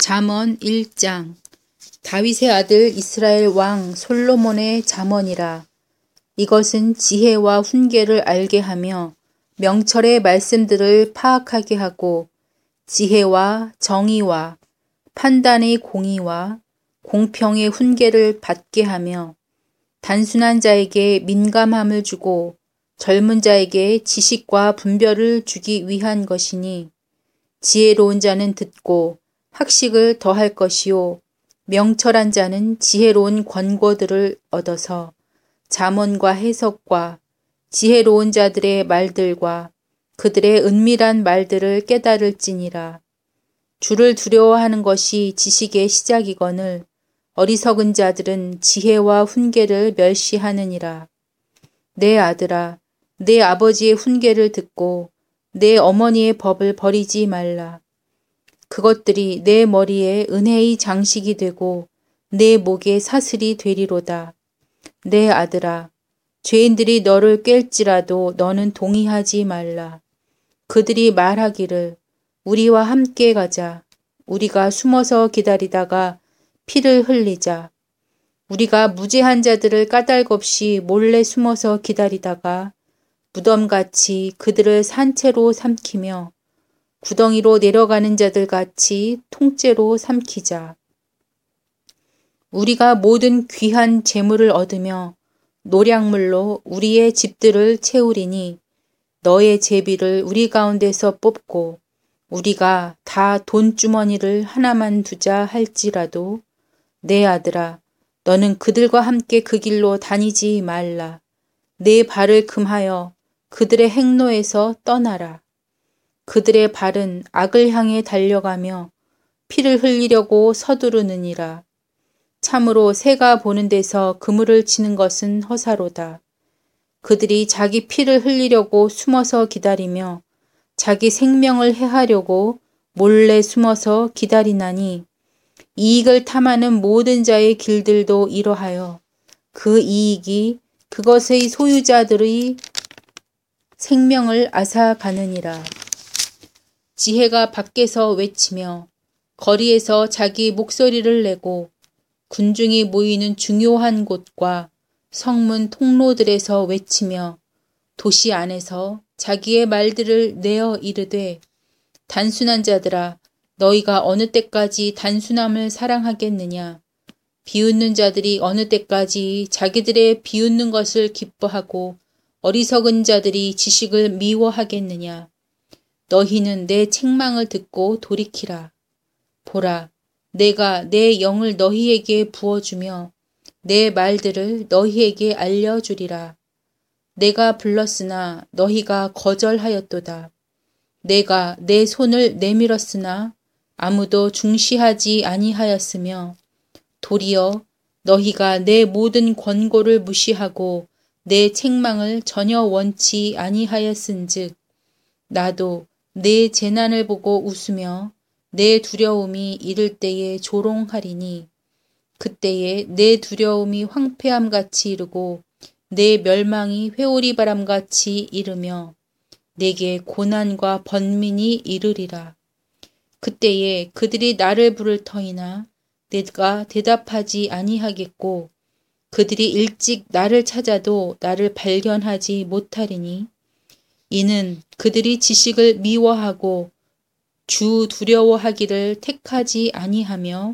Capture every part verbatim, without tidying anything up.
잠언 일 장. 다윗의 아들 이스라엘 왕 솔로몬의 잠언이라. 이것은 지혜와 훈계를 알게 하며 명철의 말씀들을 파악하게 하고 지혜와 정의와 판단의 공의와 공평의 훈계를 받게 하며 단순한 자에게 민감함을 주고 젊은 자에게 지식과 분별을 주기 위한 것이니, 지혜로운 자는 듣고 학식을 더할 것이요 명철한 자는 지혜로운 권고들을 얻어서 잠언과 해석과 지혜로운 자들의 말들과 그들의 은밀한 말들을 깨달을지니라. 주를 두려워하는 것이 지식의 시작이거늘 어리석은 자들은 지혜와 훈계를 멸시하느니라. 내 아들아, 내 아버지의 훈계를 듣고 내 어머니의 법을 버리지 말라. 그것들이 내 머리에 은혜의 장식이 되고 내 목에 사슬이 되리로다. 내 아들아, 죄인들이 너를 깰지라도 너는 동의하지 말라. 그들이 말하기를 우리와 함께 가자. 우리가 숨어서 기다리다가 피를 흘리자. 우리가 무죄한 자들을 까닭없이 몰래 숨어서 기다리다가 무덤같이 그들을 산채로 삼키며 구덩이로 내려가는 자들 같이 통째로 삼키자. 우리가 모든 귀한 재물을 얻으며 노량물로 우리의 집들을 채우리니 너의 제비를 우리 가운데서 뽑고 우리가 다 돈주머니를 하나만 두자 할지라도 내 아들아, 너는 그들과 함께 그 길로 다니지 말라. 내 발을 금하여 그들의 행로에서 떠나라. 그들의 발은 악을 향해 달려가며 피를 흘리려고 서두르느니라. 참으로 새가 보는 데서 그물을 치는 것은 허사로다. 그들이 자기 피를 흘리려고 숨어서 기다리며 자기 생명을 해하려고 몰래 숨어서 기다리나니 이익을 탐하는 모든 자의 길들도 이러하여 그 이익이 그것의 소유자들의 생명을 앗아가느니라. 지혜가 밖에서 외치며 거리에서 자기 목소리를 내고 군중이 모이는 중요한 곳과 성문 통로들에서 외치며 도시 안에서 자기의 말들을 내어 이르되 단순한 자들아, 너희가 어느 때까지 단순함을 사랑하겠느냐? 비웃는 자들이 어느 때까지 자기들의 비웃는 것을 기뻐하고 어리석은 자들이 지식을 미워하겠느냐? 너희는 내 책망을 듣고 돌이키라. 보라, 내가 내 영을 너희에게 부어주며 내 말들을 너희에게 알려주리라. 내가 불렀으나 너희가 거절하였도다. 내가 내 손을 내밀었으나 아무도 중시하지 아니하였으며 도리어 너희가 내 모든 권고를 무시하고 내 책망을 전혀 원치 아니하였은즉 나도 내 재난을 보고 웃으며 내 두려움이 이를 때에 조롱하리니 그때에 내 두려움이 황폐함같이 이르고 내 멸망이 회오리 바람같이 이르며 내게 고난과 번민이 이르리라. 그때에 그들이 나를 부를 터이나 내가 대답하지 아니하겠고 그들이 일찍 나를 찾아도 나를 발견하지 못하리니 이는 그들이 지식을 미워하고 주 두려워하기를 택하지 아니하며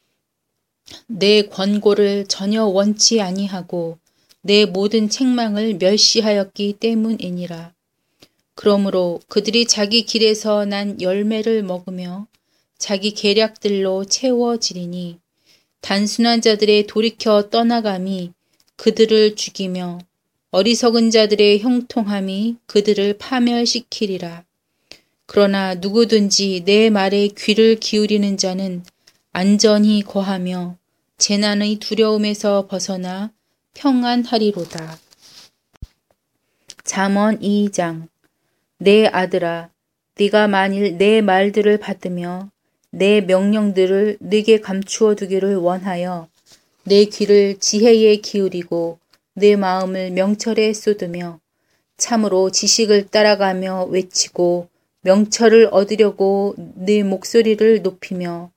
내 권고를 전혀 원치 아니하고 내 모든 책망을 멸시하였기 때문이니라. 그러므로 그들이 자기 길에서 난 열매를 먹으며 자기 계략들로 채워지리니 단순한 자들의 돌이켜 떠나감이 그들을 죽이며 어리석은 자들의 형통함이 그들을 파멸시키리라. 그러나 누구든지 내 말에 귀를 기울이는 자는 안전히 거하며 재난의 두려움에서 벗어나 평안하리로다. 잠언 이 장. 내 아들아, 네가 만일 내 말들을 받으며 내 명령들을 네게 감추어 두기를 원하여 내 귀를 지혜에 기울이고 내 마음을 명철에 쏟으며 참으로 지식을 따라가며 외치고 명철을 얻으려고 네 목소리를 높이며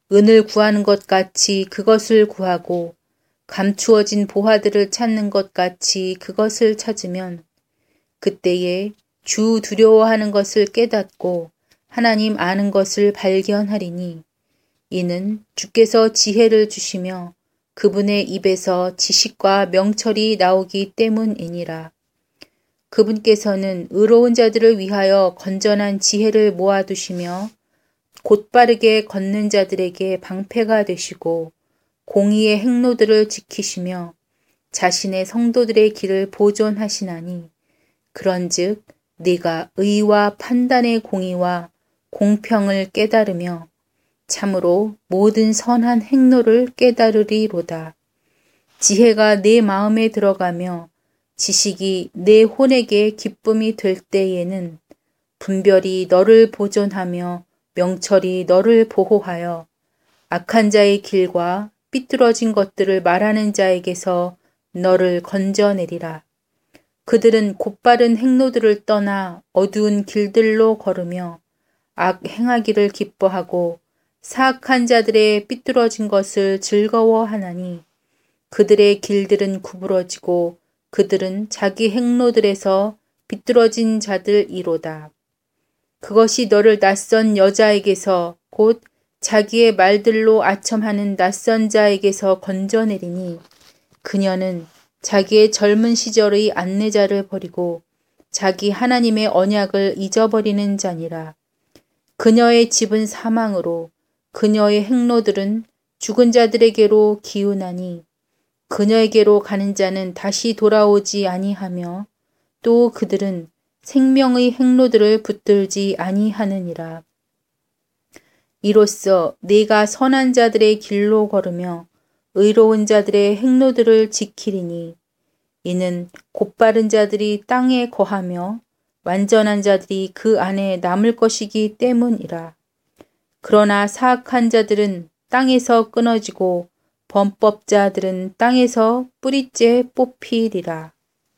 은을 구하는 것 같이 그것을 구하고 감추어진 보화들을 찾는 것 같이 그것을 찾으면 그때에 주 두려워하는 것을 깨닫고 하나님 아는 것을 발견하리니 이는 주께서 지혜를 주시며 그분의 입에서 지식과 명철이 나오기 때문이니라. 그분께서는 의로운 자들을 위하여 건전한 지혜를 모아두시며 곧바르게 걷는 자들에게 방패가 되시고 공의의 행로들을 지키시며 자신의 성도들의 길을 보존하시나니 그런즉 네가 의와 판단의 공의와 공평을 깨달으며 참으로 모든 선한 행로를 깨달으리로다. 지혜가 네 마음에 들어가며 지식이 내 혼에게 기쁨이 될 때에는 분별이 너를 보존하며 명철이 너를 보호하여 악한 자의 길과 삐뚤어진 것들을 말하는 자에게서 너를 건져내리라. 그들은 곧바른 행로들을 떠나 어두운 길들로 걸으며 악 행하기를 기뻐하고 사악한 자들의 삐뚤어진 것을 즐거워하나니 그들의 길들은 구부러지고 그들은 자기 행로들에서 비뚤어진 자들이로다. 그것이 너를 낯선 여자에게서 곧 자기의 말들로 아첨하는 낯선 자에게서 건져내리니 그녀는 자기의 젊은 시절의 안내자를 버리고 자기 하나님의 언약을 잊어버리는 자니라. 그녀의 집은 사망으로 그녀의 행로들은 죽은 자들에게로 기우나니 그녀에게로 가는 자는 다시 돌아오지 아니하며 또 그들은 생명의 행로들을 붙들지 아니하느니라. 이로써 네가 선한 자들의 길로 걸으며 의로운 자들의 행로들을 지키리니 이는 곧바른 자들이 땅에 거하며 완전한 자들이 그 안에 남을 것이기 때문이라. 그러나 사악한 자들은 땅에서 끊어지고 범법자들은 땅에서 뿌리째 뽑히리라.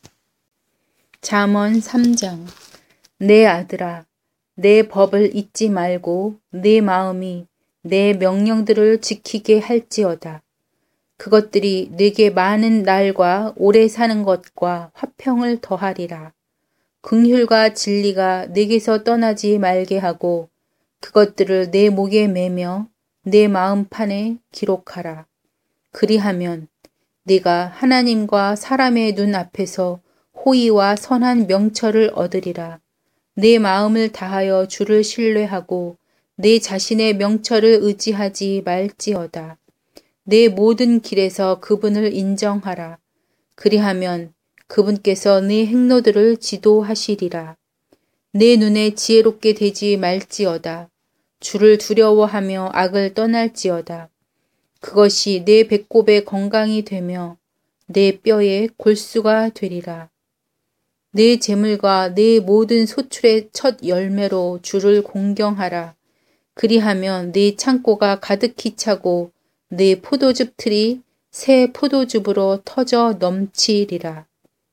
잠언 삼 장. 내 아들아, 내 법을 잊지 말고 내 마음이 내 명령들을 지키게 할지어다. 그것들이 네게 많은 날과 오래 사는 것과 화평을 더하리라. 긍휼과 진리가 네게서 떠나지 말게 하고 그것들을 내 목에 매며 내 마음판에 기록하라. 그리하면 네가 하나님과 사람의 눈 앞에서 호의와 선한 명철을 얻으리라. 내 마음을 다하여 주를 신뢰하고 내 자신의 명철을 의지하지 말지어다. 내 모든 길에서 그분을 인정하라. 그리하면 그분께서 네 행로들을 지도하시리라. 내 눈에 지혜롭게 되지 말지어다. 주를 두려워하며 악을 떠날지어다. 그것이 내 배꼽의 건강이 되며 내 뼈의 골수가 되리라. 내 재물과 내 모든 소출의 첫 열매로 주를 공경하라. 그리하면 네 창고가 가득히 차고 네 포도즙 틀이 새 포도즙으로 터져 넘치리라.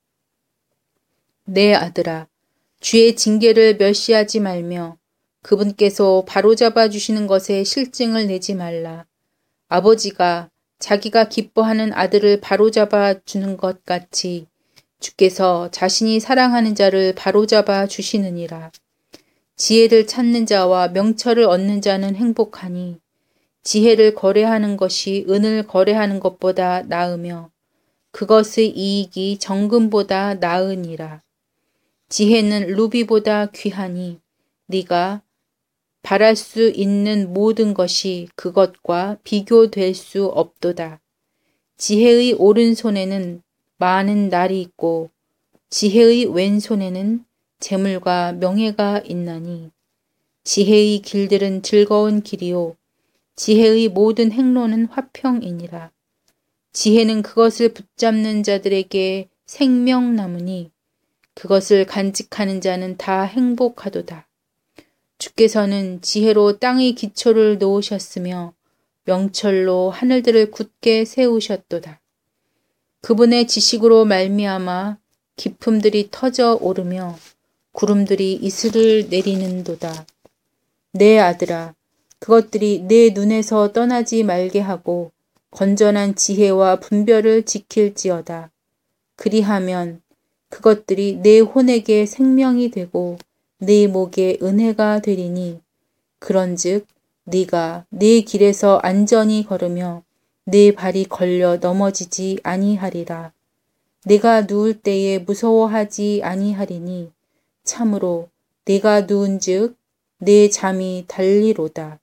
내 아들아, 주의 징계를 멸시하지 말며 그분께서 바로잡아 주시는 것에 실증을 내지 말라. 아버지가 자기가 기뻐하는 아들을 바로잡아 주는 것 같이 주께서 자신이 사랑하는 자를 바로잡아 주시느니라. 지혜를 찾는 자와 명철을 얻는 자는 행복하니 지혜를 거래하는 것이 은을 거래하는 것보다 나으며 그것의 이익이 정금보다 나으니라. 지혜는 루비보다 귀하니 네가 바랄 수 있는 모든 것이 그것과 비교될 수 없도다. 지혜의 오른손에는 많은 날이 있고 지혜의 왼손에는 재물과 명예가 있나니 지혜의 길들은 즐거운 길이요 지혜의 모든 행로는 화평이니라. 지혜는 그것을 붙잡는 자들에게 생명나무니 그것을 간직하는 자는 다 행복하도다. 주께서는 지혜로 땅의 기초를 놓으셨으며 명철로 하늘들을 굳게 세우셨도다. 그분의 지식으로 말미암아 깊음들이 터져 오르며 구름들이 이슬을 내리는도다. 내 아들아, 그것들이 내 눈에서 떠나지 말게 하고 건전한 지혜와 분별을 지킬지어다. 그리하면 그것들이 내 혼에게 생명이 되고 내 목에 은혜가 되리니 그런즉 네가 내 길에서 안전히 걸으며 내 발이 걸려 넘어지지 아니하리라. 내가 누울 때에 무서워하지 아니하리니 참으로 내가 누운즉 내 잠이 달리로다.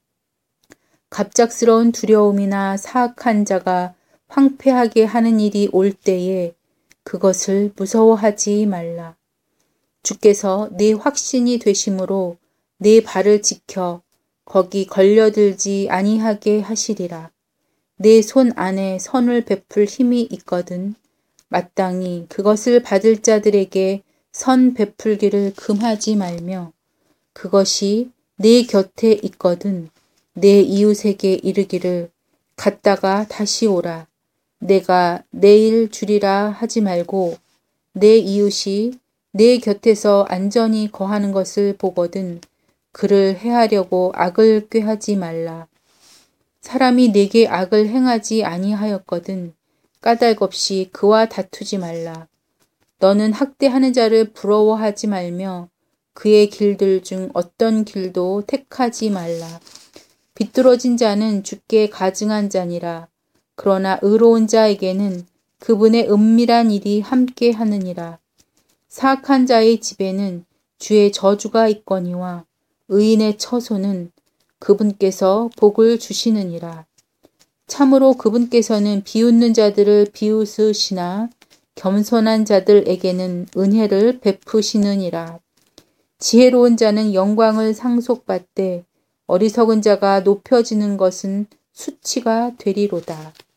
갑작스러운 두려움이나 사악한 자가 황폐하게 하는 일이 올 때에 그것을 무서워하지 말라. 주께서 내 확신이 되심으로 내 발을 지켜 거기 걸려들지 아니하게 하시리라. 내 손 안에 선을 베풀 힘이 있거든 마땅히 그것을 받을 자들에게 선 베풀기를 금하지 말며 그것이 내 곁에 있거든 내 이웃에게 이르기를 갔다가 다시 오라. 내가 내일 주리라 하지 말고 내 이웃이 내 곁에서 안전히 거하는 것을 보거든 그를 해하려고 악을 꾀하지 말라. 사람이 내게 악을 행하지 아니하였거든 까닭없이 그와 다투지 말라. 너는 학대하는 자를 부러워하지 말며 그의 길들 중 어떤 길도 택하지 말라. 비뚤어진 자는 주께 가증한 자니라. 그러나 의로운 자에게는 그분의 은밀한 일이 함께 하느니라. 사악한 자의 집에는 주의 저주가 있거니와 의인의 처소는 그분께서 복을 주시느니라. 참으로 그분께서는 비웃는 자들을 비웃으시나 겸손한 자들에게는 은혜를 베푸시느니라. 지혜로운 자는 영광을 상속받되 어리석은 자가 높여지는 것은 수치가 되리로다.